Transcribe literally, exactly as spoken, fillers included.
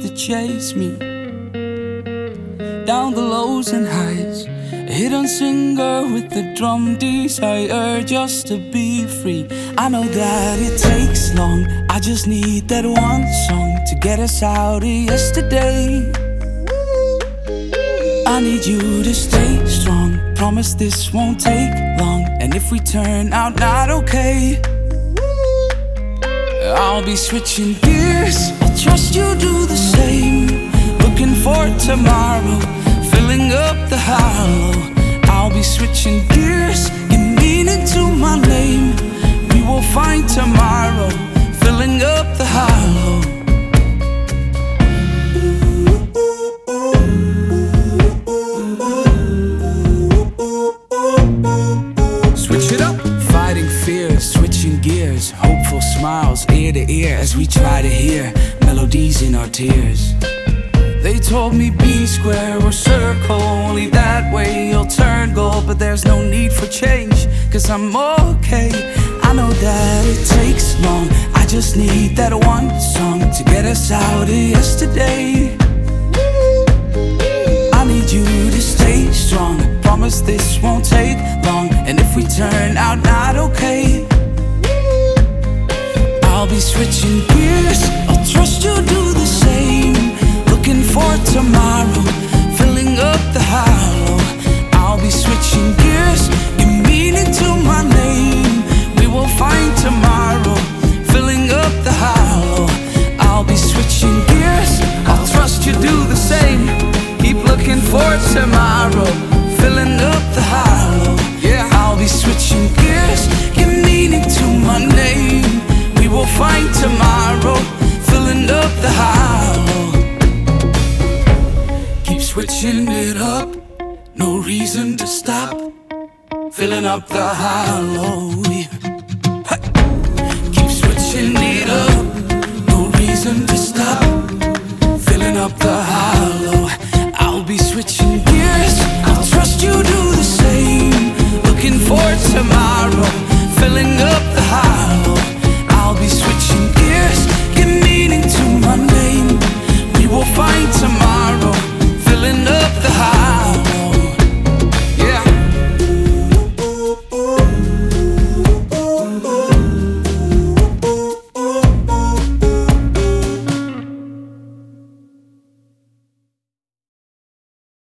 that chase me down the lows and highs. A hidden singer with the drum desire just to be free. I know that it takes long, I just need that one song to get us out of yesterday. I need you to stay strong, promise this won't take long. And if we turn out not okay, I'll be switching gears, I'll trust you do the same. Looking for tomorrow, filling up the hollow. I'll be switching gears, give meaning to my name. We will find tomorrow, filling up the hollow. Switch it up, fighting fears, switching gears, hopeful smiles ear to ear as we try to hear melodies in our tears. They told me be square or circle, only that way you'll turn gold. But there's no need for change, cause I'm okay. I know that it takes long, I just need that one song to get us out of yesterday. I need you to stay strong, promise this won't take long. And if we turn out not okay, I'll be switching gears, I'll trust you do the same. Looking for tomorrow, filling up the hollow. I'll be switching gears, give meaning to my name. We will find tomorrow, filling up the hollow. I'll be switching gears, I'll trust you do the same. Keep looking for tomorrow, filling up the hollow. Yeah, I'll be switching gears, give meaning to my name. We will find tomorrow, filling up the hollow. Keep switching it up, no reason to stop, filling up the hollow. Yeah.